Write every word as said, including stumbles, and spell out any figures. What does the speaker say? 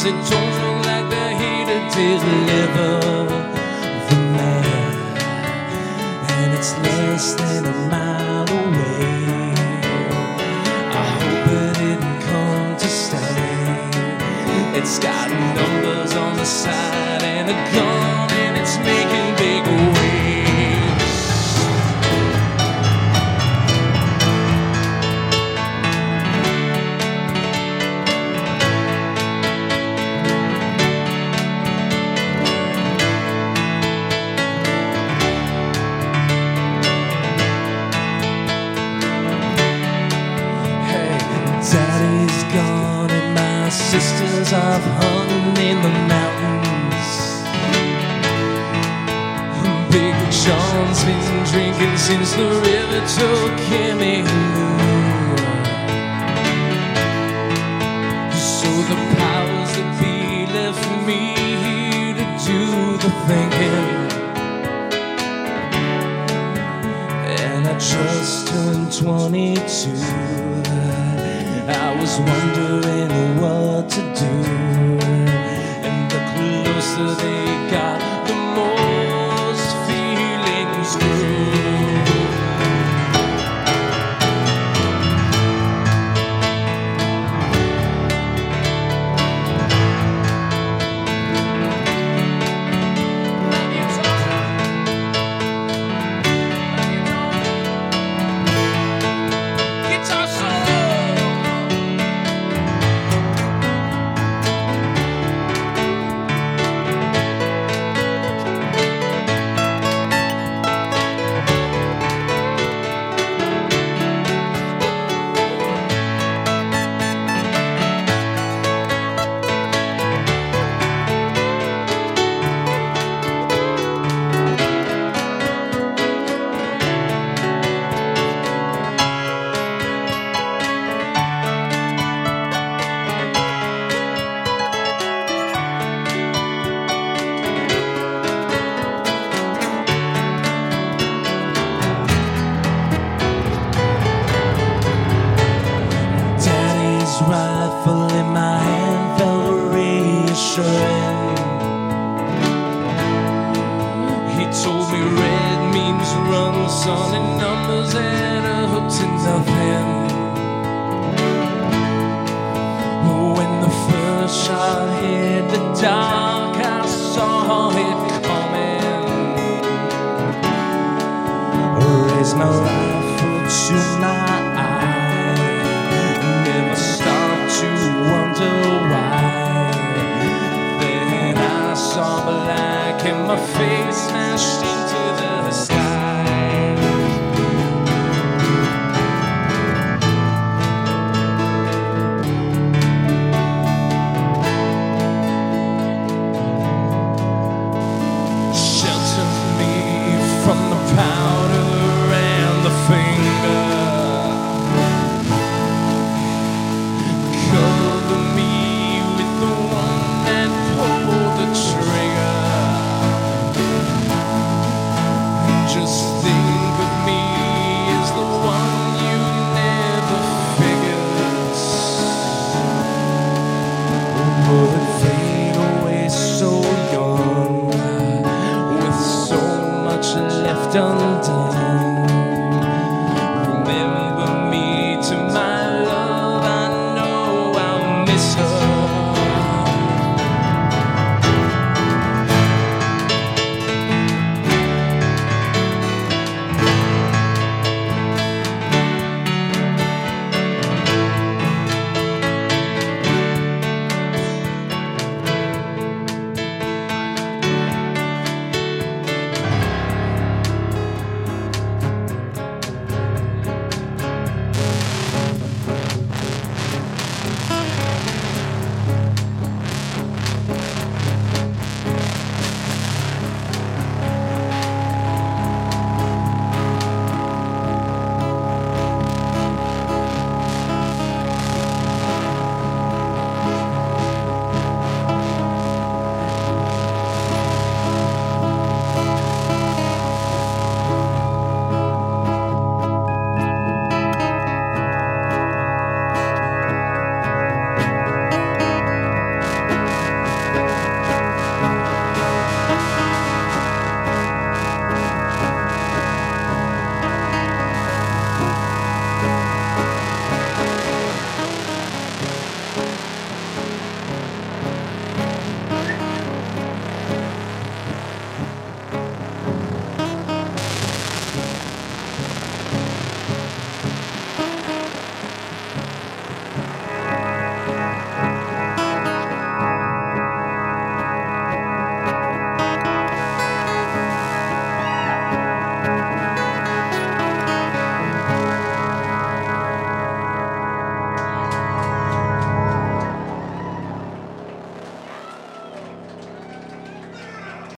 they don't look like they're here to deliver the man, and it's less than a mile away. I hope it didn't come to stay. It's got numbers on the side and a gun, and it's making big waves. Hey, Daddy's gone and my sisters are hunting in the mountains. Big John's been drinking since the river took him in. So the powers that be left me here to do the thinking. And I just turned twenty-two. I was wondering what to do, and the closer they got, the most feelings grew. Guitar solo. Rifle in my hand felt reassuring. He told me red means run, son, and numbers add up to nothing. When the first shot hit the dark, I saw it coming. Raise my rifle to my